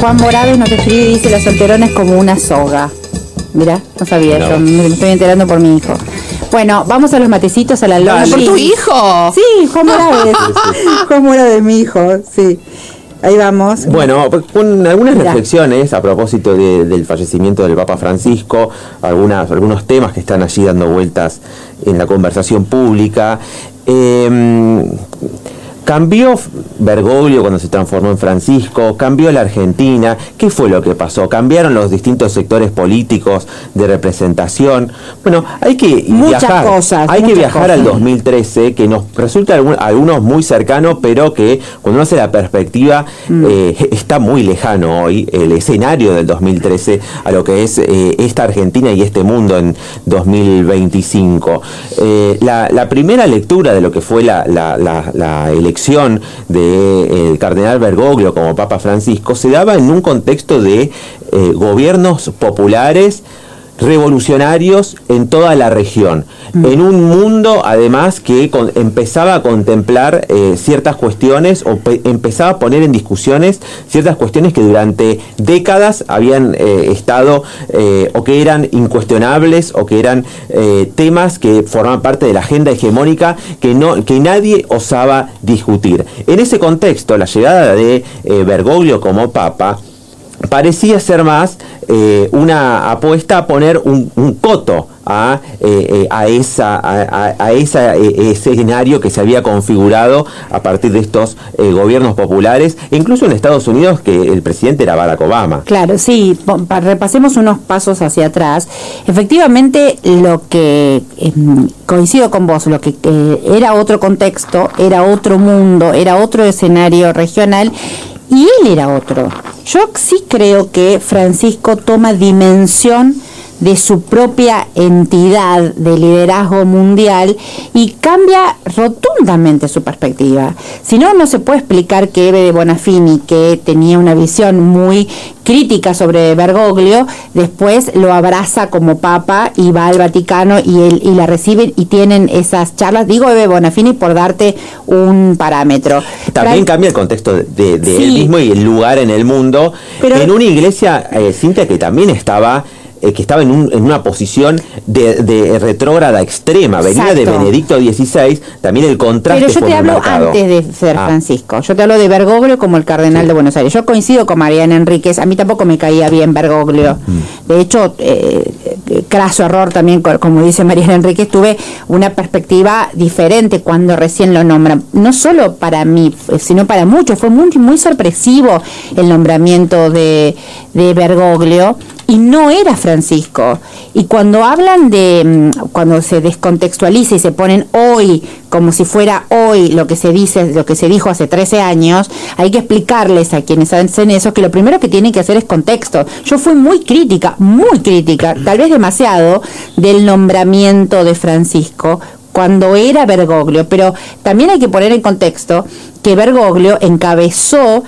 Juan Morales nos escribe y dice: la solterona es como una soga. Mirá, no sabía eso, me estoy enterando por mi hijo. Bueno, vamos a los matecitos, a la longa. ¿Por tu hijo? Sí, Juan Morales. Juan Morales, mi hijo, sí. Ahí vamos. Bueno, con algunas reflexiones a propósito del fallecimiento del Papa Francisco, algunos temas que están allí dando vueltas en la conversación pública. Cambió Bergoglio cuando se transformó en Francisco, cambió la Argentina. ¿Qué fue lo que pasó? Cambiaron los distintos sectores políticos de representación. Bueno, hay que viajar al 2013, que nos resulta a algunos muy cercano, pero que cuando uno hace la perspectiva está muy lejano hoy el escenario del 2013 a lo que es esta Argentina y este mundo en 2025. La primera lectura de lo que fue la elección del cardenal Bergoglio como Papa Francisco se daba en un contexto de gobiernos populares revolucionarios en toda la región, en un mundo además que empezaba a contemplar ciertas cuestiones o empezaba a poner en discusiones ciertas cuestiones que durante décadas habían estado o que eran incuestionables o que eran temas que formaban parte de la agenda hegemónica que nadie osaba discutir. En ese contexto, la llegada de Bergoglio como Papa parecía ser más una apuesta a poner un coto a ese escenario que se había configurado a partir de estos gobiernos populares, e incluso en Estados Unidos, que el presidente era Barack Obama. Claro, sí, repasemos unos pasos hacia atrás. Efectivamente, lo que coincido con vos, lo que era otro contexto, era otro mundo, era otro escenario regional, y él era otro. Yo sí creo que Francisco toma dimensión de su propia entidad de liderazgo mundial y cambia rotundamente su perspectiva. Si no, no se puede explicar que Ebe de Bonafini, que tenía una visión muy crítica sobre Bergoglio, después lo abraza como papa y va al Vaticano y la reciben y tienen esas charlas. Digo Ebe Bonafini por darte un parámetro. También cambia el contexto de él mismo y el lugar en el mundo, pero en una iglesia, Cintia, que también estaba en una posición de retrógrada extrema. Venía de Benedicto XVI, también el contraste. Pero yo te hablo antes de ser Francisco. Yo te hablo de Bergoglio como el cardenal de Buenos Aires. Yo coincido con Mariana Enríquez. A mí tampoco me caía bien Bergoglio. De hecho, craso error también, como dice Mariana Enríquez, tuve una perspectiva diferente cuando recién lo nombran. No solo para mí, sino para muchos. Fue muy, muy sorpresivo el nombramiento de Bergoglio. Y no era Francisco. Y cuando hablan cuando se descontextualiza y se ponen hoy, como si fuera hoy lo que se dijo hace 13 años, hay que explicarles a quienes hacen eso que lo primero que tienen que hacer es contexto. Yo fui muy crítica, tal vez demasiado, del nombramiento de Francisco cuando era Bergoglio, pero también hay que poner en contexto que Bergoglio encabezó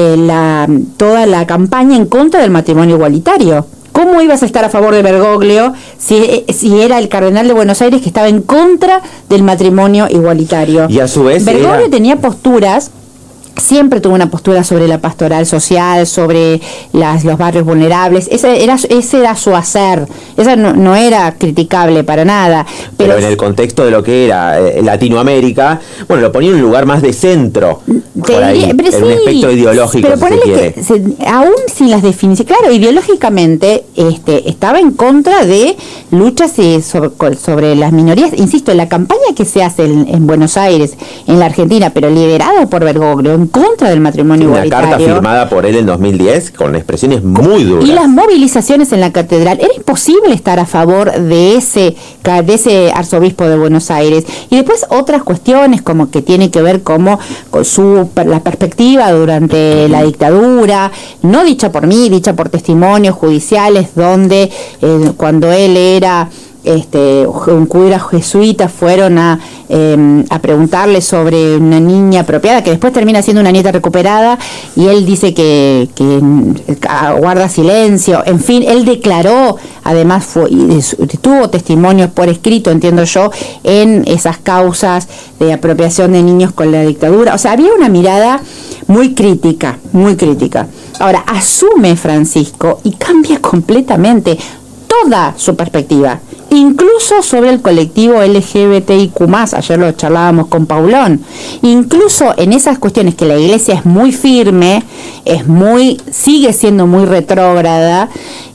toda la campaña en contra del matrimonio igualitario. ¿Cómo ibas a estar a favor de Bergoglio si era el cardenal de Buenos Aires que estaba en contra del matrimonio igualitario? Y a su vez Bergoglio tenía posturas. Siempre tuvo una postura sobre la pastoral social, sobre los barrios vulnerables. Ese era su hacer. Esa no era criticable para nada. Pero en el contexto de lo que era Latinoamérica, bueno, lo ponía en un lugar más de centro, por ahí, en un espectro ideológico, pero si se quiere. Aún sin las definiciones, claro, ideológicamente estaba en contra de luchas sobre las minorías. Insisto, la campaña que se hace en Buenos Aires, en la Argentina, pero liderada por Bergoglio, en contra del matrimonio igualitario. Una carta firmada por él en 2010 con expresiones muy duras. Y las movilizaciones en la catedral. Era imposible estar a favor de ese arzobispo de Buenos Aires. Y después otras cuestiones como que tiene que ver con la perspectiva durante la dictadura, no dicha por mí, dicha por testimonios judiciales, donde cuando él era un cura jesuita fueron a preguntarle sobre una niña apropiada, que después termina siendo una nieta recuperada, y él dice que guarda silencio. En fin, él declaró, además tuvo testimonios por escrito, entiendo yo, en esas causas de apropiación de niños con la dictadura. O sea, había una mirada muy crítica, muy crítica. Ahora, asume Francisco y cambia completamente toda su perspectiva, incluso sobre el colectivo LGBTIQ+, ayer lo charlábamos con Paulón, incluso en esas cuestiones que la Iglesia es muy firme, sigue siendo muy retrógrada.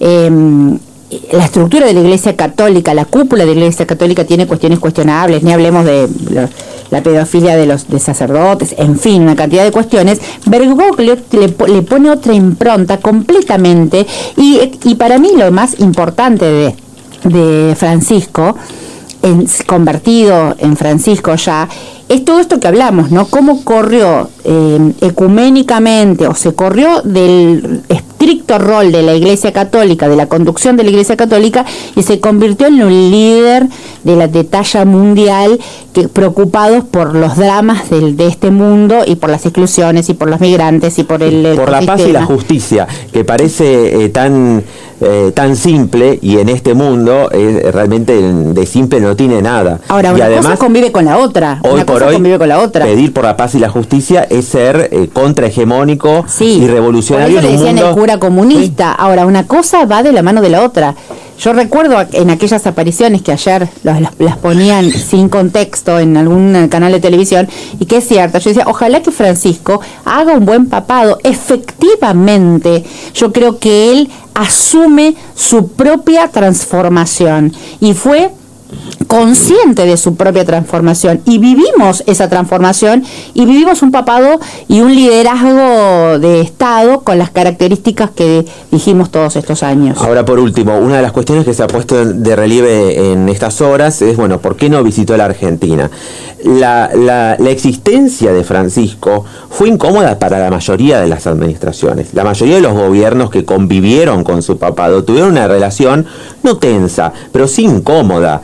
La estructura de la Iglesia Católica, la cúpula de la Iglesia Católica tiene cuestiones cuestionables, ni hablemos de la pedofilia de sacerdotes, en fin, una cantidad de cuestiones. Bergoglio le pone otra impronta completamente, y para mí lo más importante de Francisco, convertido en Francisco ya, es todo esto que hablamos, ¿no? Cómo corrió ecuménicamente, o se corrió del estricto rol de la Iglesia Católica, de la conducción de la Iglesia Católica, y se convirtió en un líder de talla mundial, preocupados por los dramas de este mundo, y por las exclusiones, y por los migrantes, y por la paz y la justicia, que parece tan simple, y en este mundo realmente de simple no tiene nada. Ahora, una cosa convive con la otra. Hoy por hoy, pedir por la paz y la justicia es ser contrahegemónico y revolucionario en un mundo. El cura comunista. Sí. Ahora, una cosa va de la mano de la otra. Yo recuerdo en aquellas apariciones que ayer las ponían sin contexto en algún canal de televisión, y que es cierto, yo decía, ojalá que Francisco haga un buen papado. Efectivamente, yo creo que él asume su propia transformación, y fue consciente de su propia transformación, y vivimos esa transformación, y vivimos un papado y un liderazgo de Estado con las características que dijimos todos estos años. Ahora, por último, una de las cuestiones que se ha puesto de relieve en estas horas es, bueno, ¿por qué no visitó la Argentina? La existencia de Francisco fue incómoda para la mayoría de las administraciones. La mayoría de los gobiernos que convivieron con su papado tuvieron una relación no tensa, pero sí incómoda,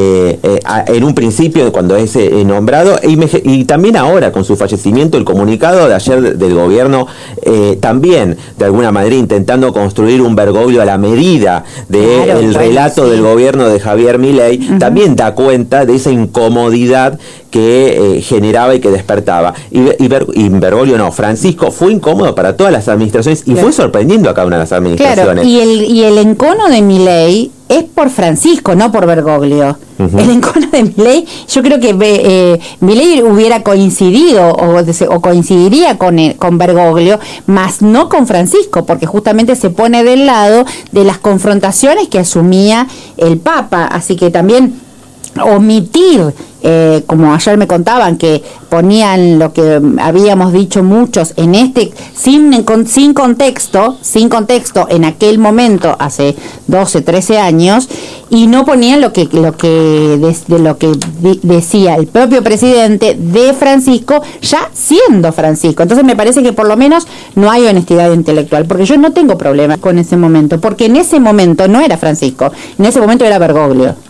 en un principio cuando es nombrado, y también ahora con su fallecimiento. El comunicado de ayer del gobierno, también de alguna manera intentando construir un Bergoglio a la medida del relato del gobierno de Javier Milei, también da cuenta de esa incomodidad que generaba y que despertaba. Y Bergoglio no, Francisco fue incómodo para todas las administraciones, y fue sorprendiendo a cada una de las administraciones. Y el encono de Milei es por Francisco, no por Bergoglio. El encono de Milei, yo creo que Milei hubiera coincidido o coincidiría con Bergoglio, más no con Francisco, porque justamente se pone del lado de las confrontaciones que asumía el Papa. Así que también omitir, como ayer me contaban, que ponían lo que habíamos dicho muchos en sin contexto en aquel momento, hace 12, 13 años, y no ponían lo que decía el propio presidente de Francisco, ya siendo Francisco. Entonces me parece que por lo menos no hay honestidad intelectual, porque yo no tengo problema con ese momento, porque en ese momento no era Francisco, en ese momento era Bergoglio.